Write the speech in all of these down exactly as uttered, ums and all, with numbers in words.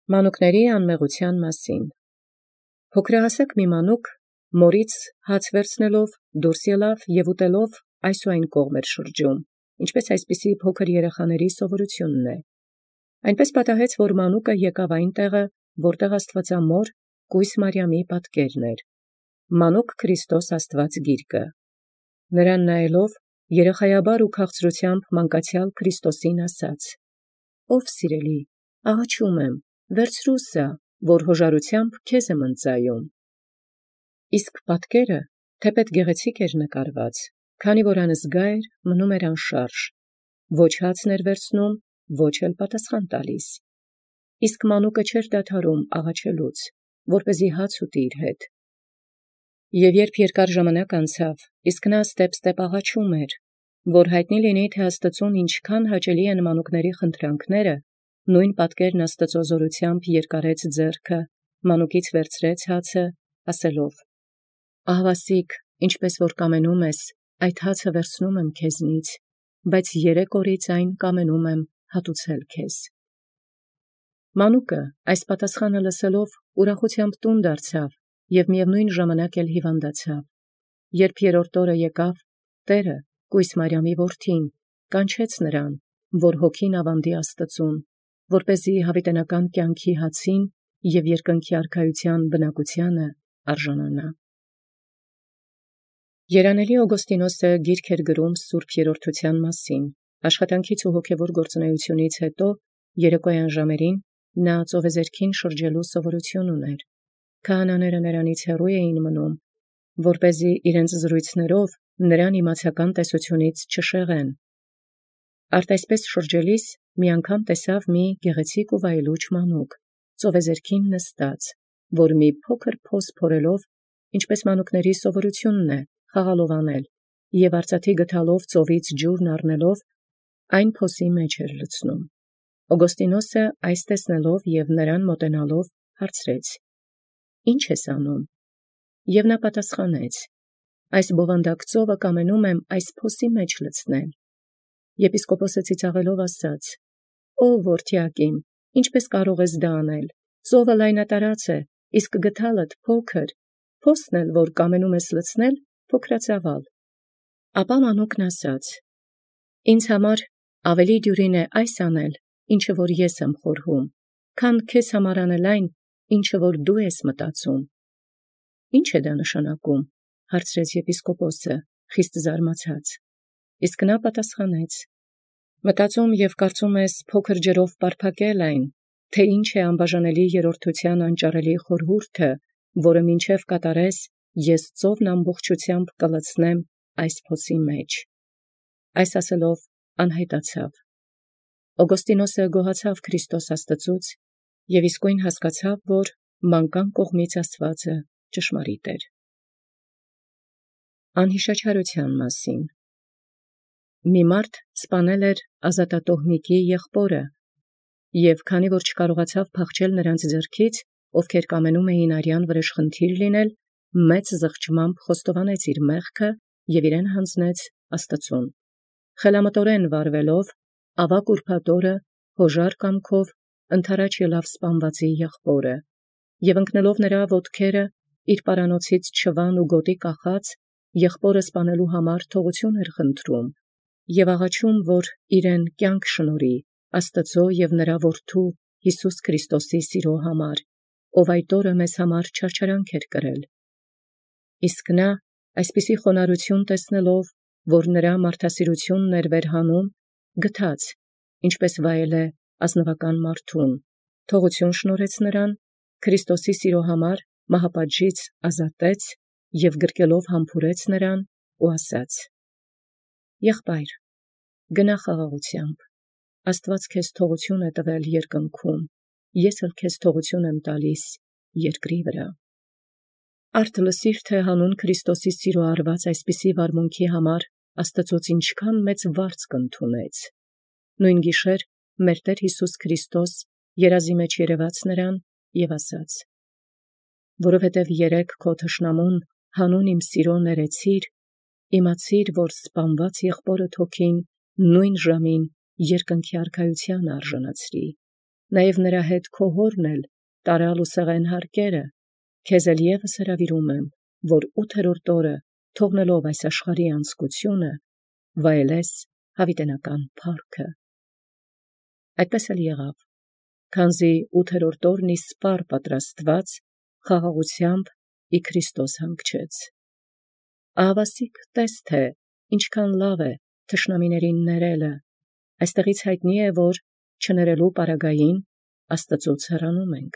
Մանուկների անմեղության մասին։ Փոքրահասակ մի մանուկ մորից հաց վերցնելով դուրս ելավ և ուտելով այս ու այն կողմ էր շրջում, ինչպես այսպիսի փոքր երեխաների սովորությունն է։ Այնպես պատահեց, որ մանուկը եկավ այն տեղը, որտեղ Աստվածամոր կույս Մարիամի պատկերն էր, մանուկ Քրիստոս Աստված գիրկը։ Նրան նայելով երախայաբար ու քաղցրությամբ մանկացյալ Քրիստոսին ասաց. «Ով սիրելի, աղաչում եմ, վերցրու սա, որ հոժարությամբ քեզ եմ ընծայում»։ Իսկ պատկերը թեպետ գեղեցիկ էր նկարված, քանի որ անզգա էր, մնում էր անշարժ, ոչ հացն էր վերցնում, ոչ էլ պատասխան տալիս։ Իսկ մանուկը չէր դադարում աղաչելուց, որպեսզի հաց ուտի իր հետ։ Եվ երբ երկար ժամանակ անցավ, իսկ նա ստեպ-ստեպ աղաչում էր, որ հայտնի լինի, թե Աստծուն ինչքան հաճելի են մանուկների խնդրանքները, նույն պատկերն Աստծո զորությամբ երկարեց ձեռքը, մանուկից վերցրեց հացը, ասելով. «Ահավասիկ, ինչպես որ կամենում ես, այդ հացը վերցնում եմ քեզնից, բայց երեք օրից այն կամենում եմ հատուցել քեզ»։ Մանուկը այս պատասխանը լսելով ուրախությամբ տուն դարձավ և միևնույն ժամանակ էլ հիվանդացավ։ Երբ երրորդ օրը եկավ, Տերը, կույս Մարիամի որդին, կանչեց նրան, որ հոգին ավանդի Աստծուն, որպեսզի հավիտենական կյանքի հացին և երկնքի արքայության բնակությանը արժանանա։ Երանելի Օգոստինոսը գիրք էր գրում Սուրբ Երրորդության մասին։ Աշխատանքից ու հոգևոր գործունեությունից հետո երեկոյան ժամերին նա ծովեզերքին շրջելու սովորություն ուներ։ Քահանաները նրանից հեռու էին մնում, որպեսզի իրենց զրույցներով նրան իմացական տեսությունից չշեղեն։ Արդ այսպես շրջելիս մի անգամ տեսավ մի գեղեցիկ ու վայելուչ մանուկ, ծովեզերքին նստած, որ մի փոքր փոս փորելով, ինչպես մանուկների սովորությունն է, խաղալով անել, և արծաթի գդալով ծովից ջուրն առնելով, այն փոսի մեջ էր լցնում։ Օգոստինոսը այս տեսնելով և նրան մոտենալով հարցրեց. «Ի՞նչ ես անում»։ Եվ նա պատասխանեց. «Այս բովանդակ ծովը կամենում եմ այս փոսի մեջ լցնել»։ Եպիսկոպոսը ծիծաղելով ասաց. «Ո՛վ որդյակիմ, ինչպես կարող ես դա անել, ծովը լայնատարած է, իսկ գդալդ փոքր, փոսն էլ, որ կամենում ես լցնել, փոքրածավալ»։ Ապա մանուկն ասաց. «Ինձ համար ավելի դյուրին է այս անել, ինչը որ ես եմ խորհում, քան քեզ համար անել այն, ինչը որ դու ես մտածում»։ «Ի՞նչ է դա նշանակում»։ հարցրեց եպիսկոպոսը, խիստ զարմացած։ Իսկ նա պատասխանեց. «Մտածում և կարծում ես փոքր ջրով պարփակել այն, թե ինչ է անբաժանելի երրորդության անճարելի խորհուրդը, որը մինչև կատարես, ես ծովն ամբողջությամբ կլցնեմ այս փոսի մեջ»։ Այս ասելով անհայտացավ։ Օգոստինոսը գոհացավ Քրիստոս Աստծուց և իսկույն հասկացավ, որ մանկան կողմից ասվածը ճշմարիտ էր։ Անհիշաչարության մասին։ Մի մարդ սպանել էր ազատատոհմիկի եղբորը, և քանի որ չկարողացավ փախչել նրանց ձեռքից, ովքեր կամենում էին արյան վրեժխնդիր լինել, մեծ զղջմամբ խոստովանեց իր մեղքը և իրեն հանձնեց Աստծուն։ Խելամտորեն վարվելով, ավագ ուրբաթ օրը հոժար կամքով ընդառաջ ելավ սպանվածի եղբորը, և ընկնելով նրա ոտքերը, իր պարանոցից չվան ու գոտի կախած, եղբորը սպանելու համար թողություն էր խնդրում և աղաչում, որ իրեն կյանք շնորհի Աստծո և նրա որդու Հիսուս Քրիստոսի սիրո համար, ով այդ օրը մեզ համար չարչարանք էր կրել։ Իսկ նա, այսպիսի խոնարհություն տեսնելով, որ նրա մարդասիրությունն էր վերհանում, գթաց, ինչպես վայել է ազնվական մարդուն, թողություն շնորհեց նրան, Քրիստոսի սիրո համար մահապատժից ազատեց և գրկելով համբուրեց նրան ու ասաց. «Եղբայր, գնա խաղաղությամբ, Աստված քեզ թողություն է տվել երկնքում, ես էլ քեզ թողություն եմ տալիս երկրի վրա»։ Արդ լսիր, թե հանուն Քրիստոսի սիրո արված այսպիսի վարմունքի համար Աստծոց ինչքան մեծ վարձք ընդունեց։ Նույն գիշեր մեր Տեր Հիսուս Քրիստոս երազի մեջ երևաց նրան և ասաց. «Որովհետև երեկ քո թշնամուն հանուն իմ սիրո ներեցիր, իմացիր, որ սպանված եղբորդ հոգին նույն ժամին երկնքի արքայության արժանացրի»։ Նաև նրա հետ քո հորն էլ տարալ ու սեղեն հարկերը, քեզ էլ ևս հրավիրում եմ, որ ութերորդ օրը թողնելով այս աշխարհի անձկությունը, վայելես հավիտենական փառքը։ Այդպես էլ եղավ, քանզի ութերորդ օրն իսպառ պատրաստված խաղաղությամբ ի Քրիստոս հանգչեց։ Ահավասիկ տես թե ինչքան լավ է թշնամիներին ներելը, այստեղից հայտնի է, որ չներելու պարագային Աստծուց հեռանում ենք։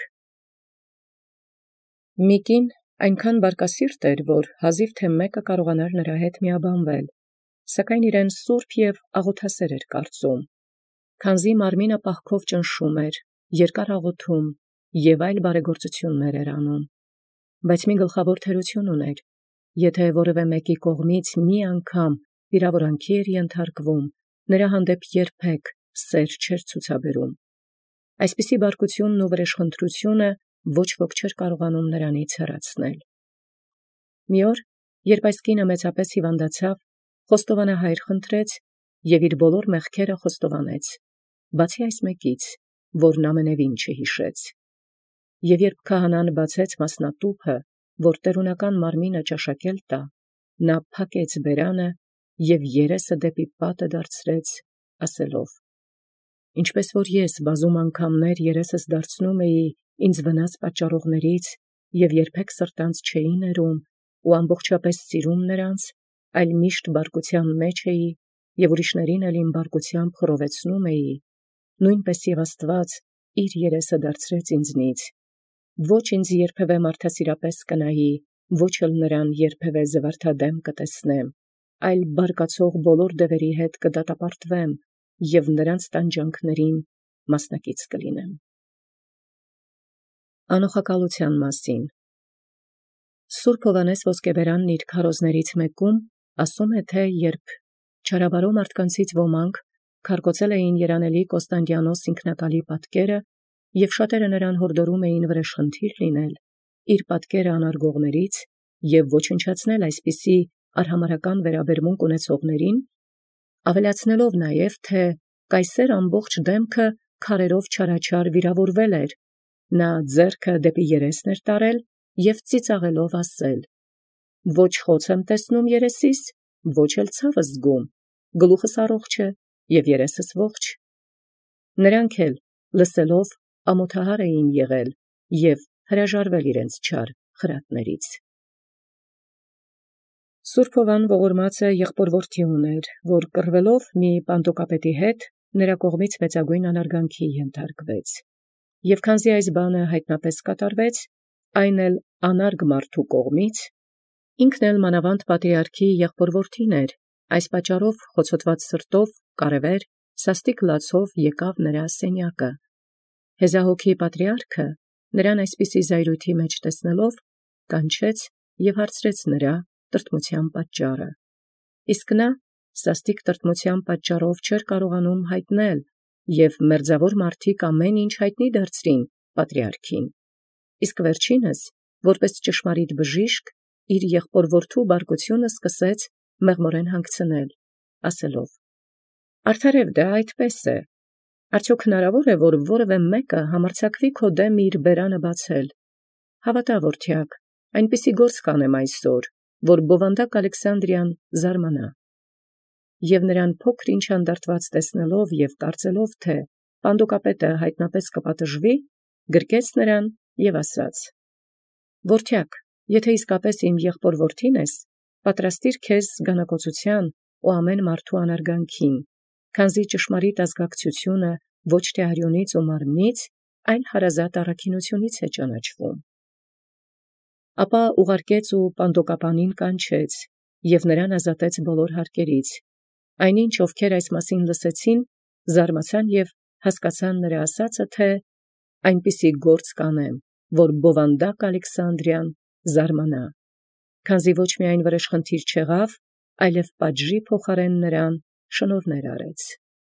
Մի կին այնքան բարկասիրտ էր, որ հազիվ թե մեկը կարողանար նրա հետ միաբանվել, սակայն իրեն սուրբ և աղոթասեր էր կարծում, քանզի մարմինը պահքով ճնշում էր, երկար աղոթում և այլ բարեգործություններ էր անում, բայց մի գլխավոր թերություն ուներ, եթե որևէ մեկի կողմից մի անգամ վիրավորանքի էր ենթարկվում, նրա հանդեպ երբեք սեր չէր ցուցաբերում։ Այսպիսի բարկությունն ու վրեժխնդրությունը ոչ ոք չէր կարողանում նրանից հեռացնել։ Մի օր, երբ այս կինը մեծապես հիվանդացավ, խոստովանահայր խնդրեց և իր բոլոր մեղքերը խոստովանեց, բացի այս մեկից, որն ամենևին չհիշեց։ Եվ երբ քահանան բացեց մասնատուփը, որ տերունական մարմինը ճաշակել տա, նա փակեց բերանը և երեսը դեպի պատը դարձրեց, ասելով. «Ինչպես որ ես բազում անգամներ երեսս դարձնում էի ինձ վնաս պատճառողներից և երբեք սրտանց չէի ներում ու ամբողջապես սիրում նրանց, այլ միշտ բարկության մեջ էի և ուրիշներին էլ իմ բարկությամբ խռովեցնում էի, նույնպես և Աստված իր երեսը դարձրեց ինձնից, ոչ ինձ երբևէ մարդասիրապես կնայի, ոչ էլ նրան երբևէ զվարթադեմ կտեսնեմ, այլ բարկացող բոլոր դևերի հետ կդատապարտվեմ և նրանց տանջանքներին մասնակից կլինեմ»։ Անոխակալության մասին Սուրբ Հովհաննես Ոսկեբերանն իր քարոզներից մեկում ասում է, թե երբ չարաբարո մարդկանցից ոմանք քարկոծել էին երանելի Կոստանդիանոս ինքնակալի պատկերը և շատերը նրան հորդորում էին վրեժխնդիր լինել իր պատկերը անարգողներից և ոչնչացնել այսպիսի արհամարհական վերաբերմունք ունեցողներին, ավելացնելով նաև, թե կայսեր ամբողջ դեմքը քարերով չարաչար վիրավորվել էր, նա ձեռքը դեպի երեսն էր տարել և ծիծաղելով ասել. «Ոչ խոց եմ տեսնում երեսիս, ոչ էլ ցավը զգում, գլուխս առողջ է և երեսս ողջ»։ Նրանք էլ լսելով ամոթահար էին եղել և հրաժարվել իրենց չար խրատներից։ Սուրբ Հովհան ողորմածը եղբոր-որդի ուներ, որ կռվելով մի պանտոկապետի հետ նրա կողմից մեծագույն անարգանքի ենթարկվեց, և քանզի այս բանը հայտնապես կատարվեց, այն էլ անարգ մարդու կողմից, ինքն էլ մանավանդ պատրիարքի եղբոր-որդին էր, այս պատճառով խոցոտված սրտով կառևեր սաստիկ լացով եկավ նրա սենյակը։ Հեզահոգի պատրիարքը նրան այսպիսի զայրույթի մեջ տեսնելով, կանչեց և հարցրեց նրա տրտմության պատճառը, իսկ նա սաստիկ տրտմության պատճառով չէր կարողանում հայտնել, և մերձավոր մարդիկ ամեն ինչ հայտնի դարձրին պատրիարքին, իսկ վերջինս, որպես ճշմարիտ բժիշկ, իր եղբոր-որդու բարկությունը սկսեց մեղմորեն հանգցնել, ասելով. «Արդարև դա այդպես է, արդյոք հնարավոր է, որ որևէ մեկը համարձակվի քո դեմ իր բերանը բացել։ Հավատա, որդյակ, այնպիսի գործ կանեմ այսօր, որ բովանդակ Ալեքսանդրիան զարմանա»։ Եվ նրան փոքր ինչ անդարտված տեսնելով և կարծելով, թե պանդոկապետը հայտնապես կպատժվի, գրկեց նրան և ասաց. «Որդյակ, եթե իսկապես իմ եղբոր-որդին ես, պատրաստիր քեզ գանակոծության ու ամեն մարդու անարգանքին, քանզի ճշմարիտ ազգակցությունը ոչ թե արյունից ու մարմնից, այլ հարազատ առաքինությունից է ճանաչվում»։ Ապա ուղարկեց ու պանդոկապանին կանչեց և նրան ազատեց բոլոր հարկերից։ Այնինչ, ովքեր այս մասին լսեցին, զարմացան և հասկացան նրա ասածը, թե այնպիսի գործ կանեմ, որ բովանդակ Ալեքսանդրիան զարմանա, քանզի ոչ միայն վրեժխնդիր չեղավ, այլև պատժի փոխարեն նրան շնորհներ արեց։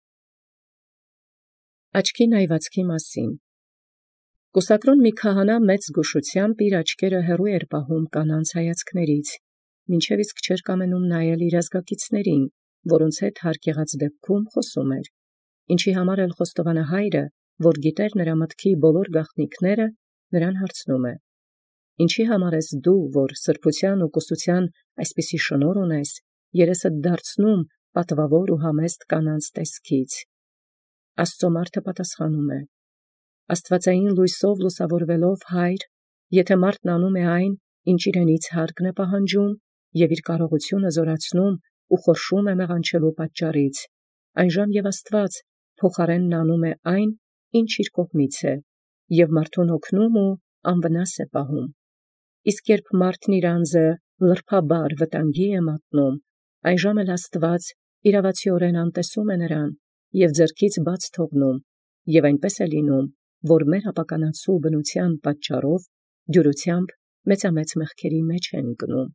Աչքի նայվածքի մասին Կուսակրոն մի քահանա մեծ զգուշությամբ իր աչքերը հեռու էր պահում կանանց հայացքներից, մինչև իսկ չէր կամենում նայել իր ազգակիցներին, որոնց հետ հարկ եղած դեպքում խոսում էր, ինչի համար էլ խոստովանահայրը որ գիտեր նրա մտքի բոլոր գաղտնիքները, նրան հարցնում է. «Ինչի համար ես դու, որ սրբության ու կուսության այսպիսի շնորհ ունես, երեսդ դարձնում պատվավոր ու համեստ կանանց տեսքից»։ Աստծո մարդը պատասխանում է. «Աստվածային լույսով լուսավորվելով Հայր, եթե մարդն անում է այն, ինչ իրենից հարկն է պահանջում, և իր կարողությունը զորացնում ու խորշում է մեղանչելու պատճառից, այնժամ և Աստված փոխարենն անում է այն, ինչ իր կողմից է, և մարդուն օգնում ու անվնաս է պահում։ Իսկ երբ մարդն իր անձը լրբաբար վտանգի է մատնում, այնժամ էլ Աստված իրավացիորեն անտեսում է նրան և ձեռքից բաց թողնում, և այնպես է լինում, որ մեր ապականացու բնության պատճառով դյուրությամբ մեծամեծ մեղքերի մեջ է ընկնում»։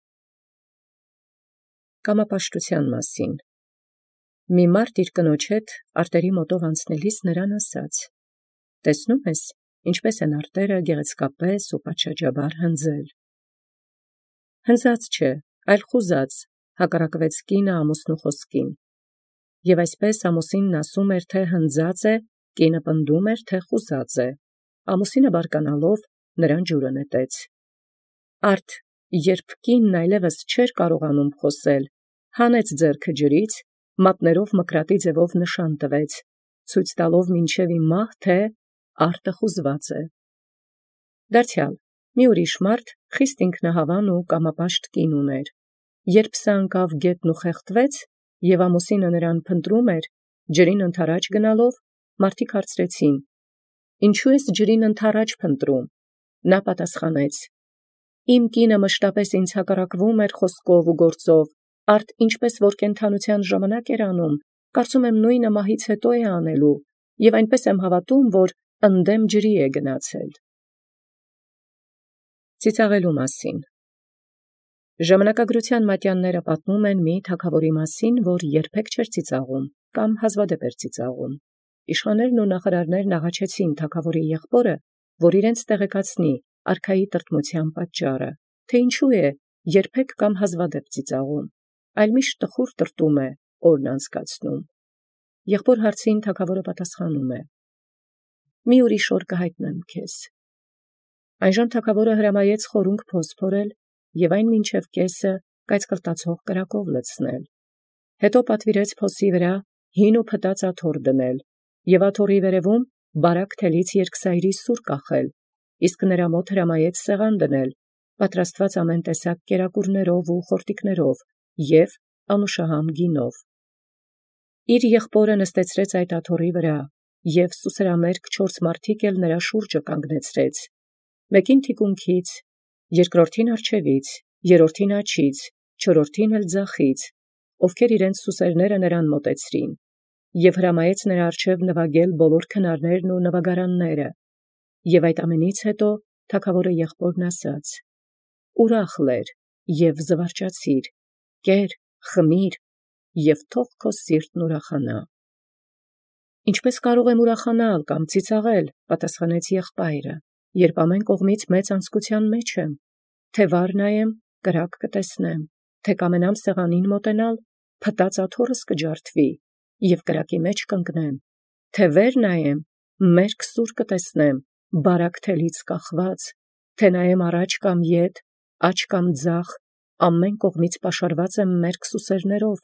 Կամապաշտության մասին։ Մի մարդ իր կնոջ հետ արտերի մոտով անցնելիս նրան ասաց. «Տեսնում ես, ինչպես են արտերը գեղեցկապես ու պատշաճաբար հնձել»։ «Հնձած չէ, այլ խուզած», հակառակվեց կինը ամուսնու խոսքին։ Եվ այսպես ամուսինն ասում էր, թե հնձած է, կինը պնդում էր, թե խուզած է։ Ամուսինը բարկանալով նրան ջուրը նետեց։ Արդ երբ կինն այլևս չէր կարողանում խոսել, հանեց ձեռքը ջրից, մատներով մկրատի ձևով նշան տվեց, ցույց տալով մինչև իմահ, թե արտը խուզված է։ Դարձյալ մի ուրիշ մարդ խիստ ինքնահավան ու կամապաշտ կին ուներ։ Երբ սա ընկավ գետն ու խեղդվեց, և ամուսինը նրան փնտրում էր, ջրին ընդառաջ գնալով, մարդիկ հարցրեցին. «Ինչու ես ջրին ընդառաջ փնտրում»։ Նա պատասխանեց. «Իմ կինը մշտապես ինձ հակառակվում էր խոսքով ու գործով, արդ ինչպես որ կենդանության ժամանակ էր անում, կարծում եմ նույնը մահից հետո է անելու, և այնպես եմ հավատում, որ ընդդեմ ջրի է գնացել»։ Ծիծաղելու մասին։ Ժամանակագրության մատյանները պատմում են մի թագավորի մասին, որ երբեք չէր ծիծաղում կամ հազվադեպ էր ծիծաղում։ Իշխաններն ու նախարարներն աղաչեցին թագավորի եղբորը, որ իրենց տեղեկացնի արքայի տրտմության պատճառը, թե ինչու է երբեք կամ հազվադեպ ծիծաղում, այլ միշտ տխուր տրտում է օրն անցկացնում։ Եղբոր հարցին թագավորը պատասխանում է. «Մի ուրիշ օր կհայտնեմ քեզ»։ Այնժամ թագավորը հրամայեց խորունգ փոս փորել և այն մինչև կեսը կայծկլտացող կրակով լցնել։ Հետո պատվիրեց փոսի վրա հին ու փտած աթոռ դնել և աթոռի վերևում բարակ թելից երկսայրի սուր կախել, իսկ նրա մոտ հրամայեց սեղան դնել, պատրաստված ամեն տեսակ կերակուրներով ու խորտիկներով և անուշահամ գինով։ Իր եղբորը նստեցրեց այդ աթոռի վրա, և սուսերամերկ չորս մարդիկ էլ նրա շուրջը կանգնեցրեց, մեկին թիկունքից, երկրորդին առջևից, երրորդին աջից, չորրորդին էլ ձախից, ովքեր իրենց սուսերները նրան մոտեցրին, և հրամայեց նրա առջև նվագել բոլոր քնարներն ու նվագարանները։ Եվ այդ ամենից հետո թագավորը եղբորն ասաց. «Ուրախ լեր և զվարճացիր, կեր, խմիր, և թող քո սիրտն ուրախանա»։ «Ինչպես կարող եմ ուրախանալ կամ ծիծաղել», պատասխանեց եղբայրը, «երբ ամեն կողմից մեծ անձկության մեջ եմ, թե վար նայեմ, կրակ կտեսնեմ, թե կամենամ սեղանին մոտենալ, փտած աթոռս կջարդվի և կրակի մեջ կընկնեմ, թե վեր նայեմ, մերկ սուր կտեսնեմ, բարակ թելից կախված, թե նայեմ առաջ կամ ետ, աջ կամ ձախ, ամեն կողմից պաշարված եմ մերկ սուսերներով։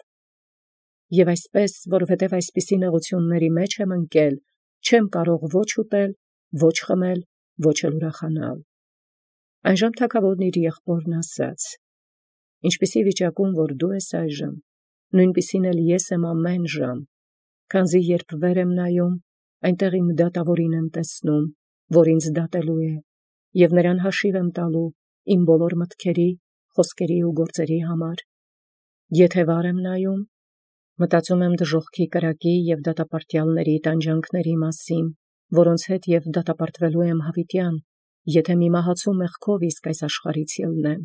Եվ այսպես, որովհետև այսպիսի նեղությունների մեջ եմ ընկել, չեմ կարող ոչ ուտել, ոչ խմել, ոչ էլ ուրախանալ»։ Այնժամ թագավորն իր եղբորն ասաց. «Ինչպիսի վիճակում որ դու ես այժմ, նույնպիսին էլ ես եմ ամեն ժամ, քանզի երբ վեր եմ նայում, այնտեղ իմ դատավորին եմ տեսնում, որ ինձ դատելու է, և նրան հաշիվ եմ տալու իմ բոլոր մտքերի, խոսքերի ու գործերի համար։ Եթե վար եմ նայում, մտածում եմ դժոխքի կրակի և դատապարտյալների տանջանքների մասին, որոնց հետ և դատապարտվելու եմ հավիտյան, եթե մի մահացու մեղքով իսկ այս աշխարհից ելնեմ։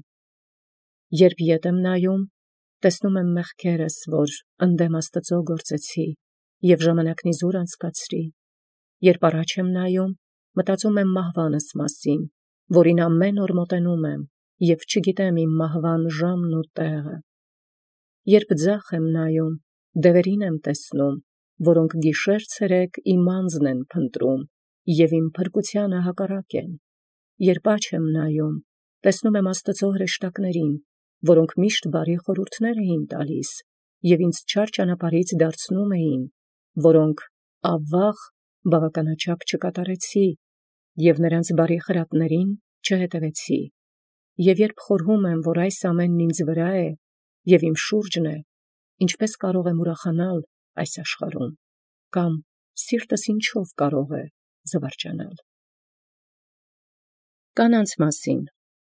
Երբ ետ եմ նայում, տեսնում եմ մեղքերս, որ ընդդեմ Աստծո գործեցի և ժամանակն իզուր անցկացրի։ Երբ առաջ եմ նայում, մտածում եմ մահվանս մասին, որին ամեն օր մոտենում եմ և չգիտեմ իմ մահվան ժամն ու տեղը։ Երբ ձախ եմ նայում, դևերին եմ տեսնում, որոնք գիշեր ցերեկ իմ անձն են փնտրում և իմ փրկութեանը հակառակ են։ Երբ աջ եմ նայում, տեսնում եմ Աստծո հրեշտակներին, որոնք միշտ բարի խորհուրդներ էին տալիս, և ինձ չար ճանապարհից դարձնում էին, որոնք ավաղ բավականաչափ չկատարեցի, և նրանց բարի խրատներին չհետևեցի։ Եվ երբ խորհում եմ, որ այս ամենն ինձ վրա է և իմ շուրջն է, ինչպե՞ս կարող եմ ուրախանալ այս աշխարհում, կամ սիրտս ինչով կարող է զվարճանալ։ Կանանց մասին։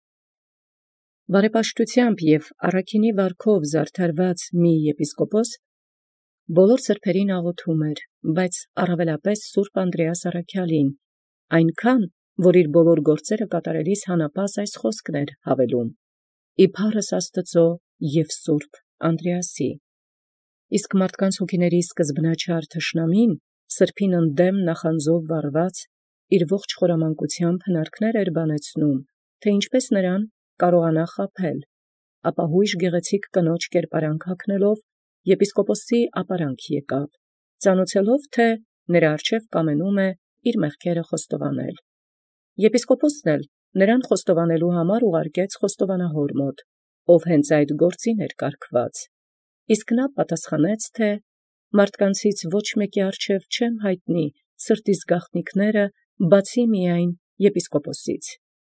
Բարեպաշտությամբ և առաքինի վարքով զարդարված մի եպիսկոպոս բոլոր սրբերին աղոթում էր, բայց առավելապես սուրբ Անդրեաս առաքյալին, այնքան, որ իր բոլոր գործերը կատարելիս հանապազս այս խոսքն էր հավելում. «Իբարս Աստծո և սուրբ Անդրեասի»։ Իսկ մարդկանց հոգիների սկզբնաչար թշնամին, սրբին ընդդեմ նախանձով վարված, իր ողջ խորամանկությամբ հնարքներ էր բանեցնում, թե ինչպես նրան կարողանա խաբել, ապա հույժ գեղեցիկ կնոջ կերպարանք հագնելով, եպիսկոպոսի ապարանք եկավ, ծանուցելով, թե նրա առջև կամենում է իր մեղքերը խոստովանել։ Եպիսկոպոսն էլ նրան խոստովանելու համար ուղարկեց խոստովանահոր մոտ, ով հենց այդ գործին էր կարգված, իսկ նա պատասխանեց, թե մարդկանցից ոչ մեկի առջև չեմ հայտնի սրտիս գաղտնիքները, բացի միայն եպիսկոպոսից։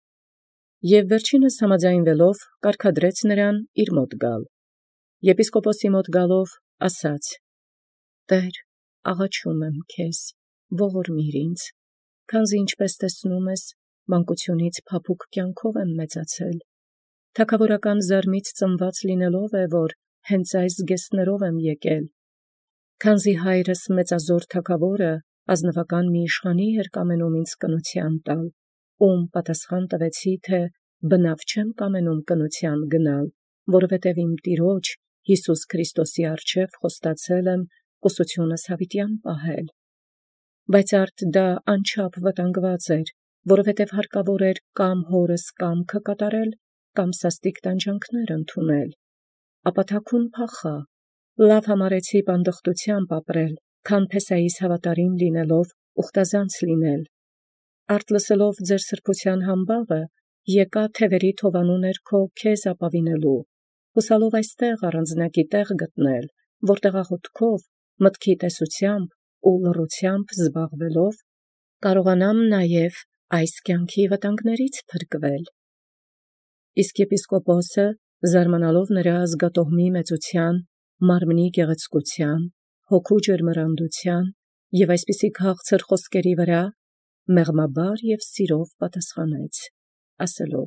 Եվ վերջինս համաձայնվելով կարգադրեց նրան իր մոտ գալ։ Եպիսկոպոսի մոտ գալով ասաց. «Տեր, աղաչում եմ քեզ, ողորմիր ինձ, քանզի ինչպես տեսնում ես, մանկությունից փափուկ կյանքով եմ մեծացել, թագավորական զարմից ծնված լինելով է, որ հենց այս զգեստներով եմ եկել, քանզի հայրս մեծազոր թագավորը ազնվական մի իշխանի էր կամենում ինձ կնության տալ, ում պատասխան տվեցի, թե բնավ չեմ կամենում կնության գնալ, որովհետև իմ Տիրոջ Յիսուս Քրիստոսի առջև խոստացել եմ կուսությունս հավիտյան պահել։ Բայց արդ դա անչափ վտանգված էր, որովհետև հարկավոր էր կամ հորս կամքը կատարել, կամ սաստիկ տանջանքներ ընդունել, ապա թաքուն փախա, լավ համարեցի պանդխտությամբ ապրել, քան Փեսայիս հավատարիմ լինելով ուխտազանց լինել։ Արդ լսելով ձեր սրբության համբավը, եկա թևերի թովանու ներքո քեզ ապավինելու, հուսալով այստեղ առանձնակի տեղ գտնել, որտեղ աղոթքով, մտքի տեսությամբ ու լռությամբ զբաղվելով կարողանամ նաև այս կյանքի վտանգներից փրկվել։ Իսկ եպիսկոպոսը, զարմանալով նրա ազգատոհմի մեծության, մարմնի գեղեցկության, հոգու ջերմեռանդության և այսպիսի քաղցր խոսքերի վրա, մեղմաբար և սիրով պատասխանեց, ասելով.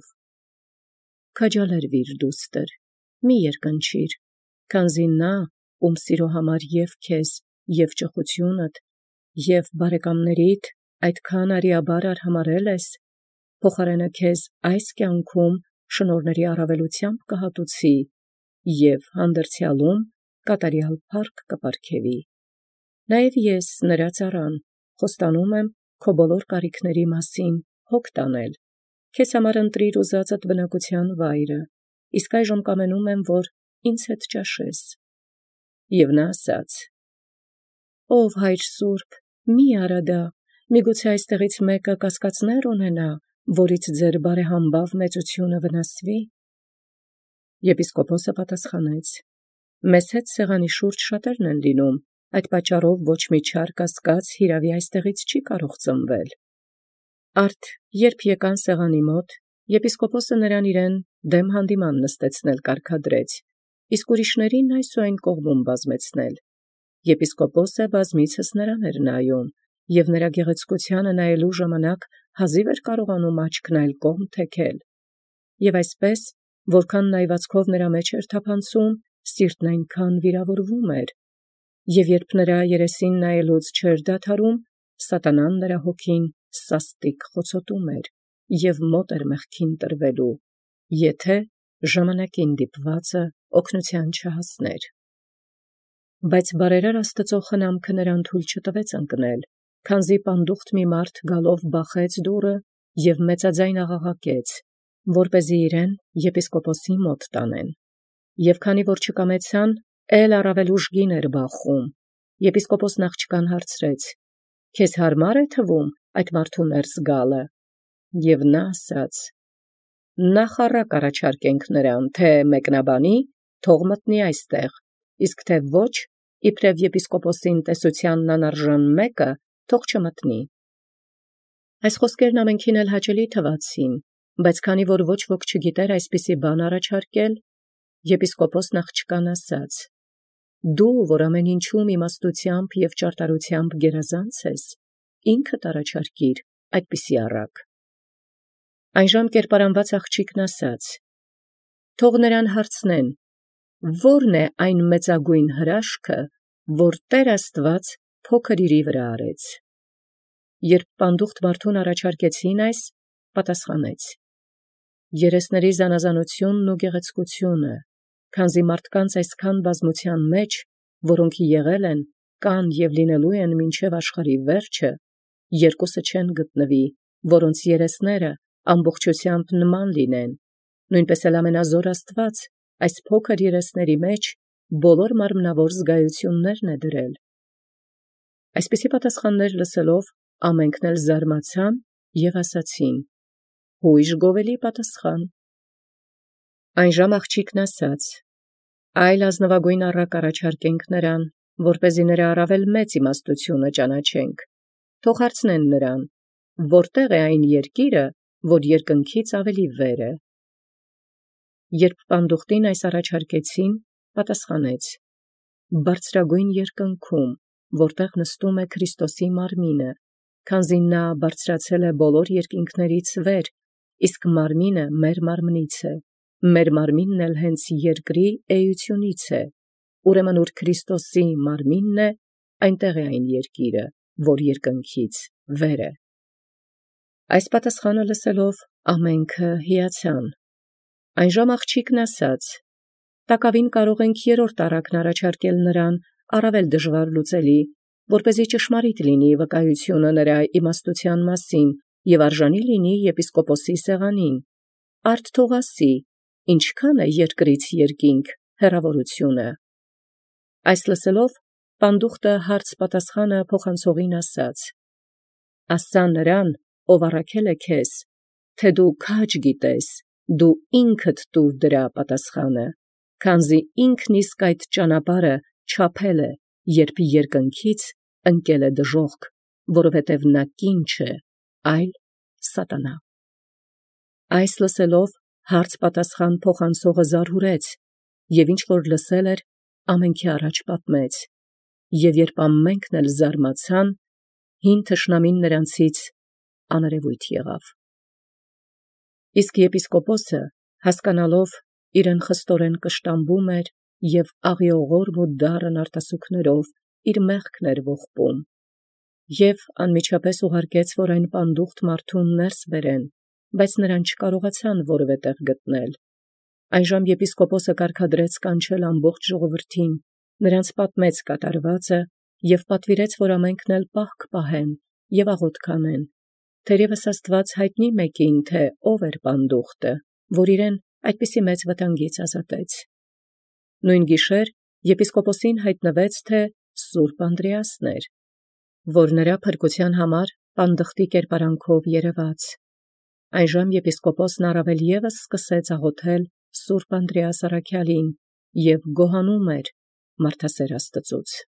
«Քաջալերվիր դուստր, մի երկնչիր, քանզի նա, ում սիրո համար և քեզ, և ճխությունդ, և բարեկամներիդ այդքան արիաբար արհամարհել ես, փոխարենը քեզ այս կյանքում շնորհների առավելությամբ կհատուցի և հանդերձյալում կատարյալ փառք կպարգևի։ Նաև ես նրա ծառան խոստանում եմ քո բոլոր կարիքների մասին հոգ տանել, քեզ համար ընտրիր ուզածդ բնակության վայրը, իսկ այժմ կամենում եմ, որ ինձ հետ ճաշես։ Եվ նա ասաց. «Ով հայր սուրբ, մի արա դա, միգուցե այստեղից մեկը կասկածներ ունենա, որից ձեր բարեհամբավ մեծությունը վնասվի»։ Եպիսկոպոսը պատասխանեց. «Մեզ հետ սեղանի շուրջ շատերն են լինում, այդ պատճառով ոչ մի չար կասկած հիրավի այստեղից չի կարող ծնվել»։ Արդ երբ եկան սեղանի մոտ, եպիսկոպոսը նրան իրեն դեմ հանդիման նստեցնել կարգադրեց, իսկ ուրիշներին այս ու այն կողմում բազմեցնել։ Եպիսկոպոսը բազմիցս նրան էր նայում, և նրա գեղեցկությանը նայելու ժամանակ հազիվ էր կարողանում աչքն այլ կողմ թեքել։ Եվ այսպես, որքան նայվածքով նրա մեջ էր թափանցում, սիրտն այնքան վիրավորվում էր, և երբ նրա երեսին նայելուց չէր դադարում, սատանան նրա հոգին սաստիկ խոցոտում էր և մոտ էր մեղքին տրվելու, եթե ժամանակին դիպվածը օգնության չհասներ։ Բայց բարերար Աստծո խնամքը նրան թույլ չտվեց ընկնել, քանզի պանդուխտ մի մարդ գալով բախեց դուռը և մեծաձայն աղաղակեց, որպեսզի իրեն եպիսկոպոսի մոտ տանեն։ Եվ քանի որ չկամեցան, էլ առավել ուժգին էր բախում։ Եպիսկոպոսն աղջկան հարցրեց. «Քեզ հարմար է թվում այդ մարդու ներս գալը, և նա ասաց. նախառակ առաջարկենք նրան, թե մեկնաբանի, թող մտնի այստեղ, իսկ թե ոչ, իբրև եպիսկոպոսին տեսությանն անարժան մեկը, թող չմտնի։ Այս խոսքերն ամենքին էլ հաճելի թվացին, բայց քանի որ ոչ ոք չգիտեր այսպիսի բան առաջարկել, եպիսկոպոսն աղջկան ասաց. դու, որ ամեն ինչում իմաստությամբ և ճարտարությամբ գերազանց ես, ինքդ առաջարկիր այդպիսի առակ։ Այնժամ կերպարանված աղջիկն ասաց. թող նրան հարցնեն, ո՞րն է այն մեծագույն հրաշքը, որ Տեր Աստված փոքր իրի վրա արեց։ Երբ պանդուխտ մարդուն առաջարկեցին այս, պատասխանեց. երեսների զանազանությունն ու գեղեցկությունը, քանզի մարդկանց այսքան բազմության մեջ, որոնք եղել են, կան և լինելու են մինչև աշխարհի վերջը, երկուսը չեն գտնվի, որոնց երեսները ամբողջությամբ նման լինեն, նույնպես էլ ամենազոր Աստված այս փոքր երեսների մեջ բոլոր մարմնավոր զգայություններն է դրել։ Այսպիսի պատասխաններ լսելով, ամենքն էլ զարմացան և ասացին. հույժ գովելի պատասխան։ Այնժամ աղջիկն ասաց. այլ ազնվագույն առակ առաջարկենք նրան, որպեսզի նրա առավել մեծ իմաստությունը ճանաչենք, թող հարցնեն նրան, որտեղ է այն երկիրը, որ երկնքից ավելի վեր է։ Երբ պանդուխտին այս առաջարկեցին, պատասխանեց. բարձրագույն երկնքում, որտեղ նստում է Քրիստոսի մարմինը, քանզի նա բարձրացել է բոլոր երկինքներից վեր, իսկ մարմինը մեր մարմնից է, մեր մարմինն էլ հենց երկրի էությունից է, ուրեմն ուր Քրիստոսի մարմինն է, այնտեղ է այն երկիրը, որ երկնքից վեր է։ Այս պատասխանը լսելով, ամենքը հիացան։ Այնժամ աղջիկն ասաց. տակավին կարող ենք երրորդ առակն առաջարկել նրան, առավել դժվար լուծելի, որպեսզի ճշմարիտ լինի վկայությունը նրա իմաստության մասին և արժանի լինի եպիսկոպոսի սեղանին, արդ թող ասի, ինչքան է երկրից երկինք հեռավորությունը։ Այս լսելով, պանդուխտը հարց պատասխանը փոխանցողին ասաց. ասա նրան, ով առաքել է քեզ, թե դու քաջ գիտես, դու ինքդ տուր դրա պատասխանը, քանզի ինքն իսկ այդ ճանապարհը չափել է, երբ երկնքից ընկել է դժոխք, որովհետև նա կին չէ, այլ սատանա։ Այս լսելով, հարց պատասխան փոխանցողը զարհուրեց, և ինչ որ լսել էր, ամենքի առաջ պատմեց, և երբ ամենքն էլ զարմացան, հին թշնամին նրանցից աներևույթ եղավ։ Իսկ եպիսկոպոսը, հասկանալով իրեն խստորեն կշտամբում էր և աղիողորմ ու դառն արտասուքներով իր մեղքն էր ողբում, և անմիջապես ուղարկեց, որ այն պանդուխտ մարդուն ներս բերեն, բայց նրան չկարողացան որևէ տեղ գտնել։ Այնժամ եպիսկոպոսը կարգադրեց կանչել ամբողջ ժողովրդին, նրանց պատմեց կատարվածը և պատվիրեց, որ ամենքն էլ պահք պահեն և աղոթք անեն, թերևս Աստված հայտնի մեկին, թե ով էր պանդուխտը, որ իրեն այդպիսի մեծ վտանգից ազատեց։ Նույն գիշեր եպիսկոպոսին հայտնվեց, թե Սուրբ Անդրեասն էր, որ նրա փրկության համար պանդխտի կերպարանքով երևաց։ Այնժամ եպիսկոպոսն առավել ևս սկսեց աղոթել Սուրբ Անդրեաս առաքյալին և գոհանում էր մարդասեր Աստծուց։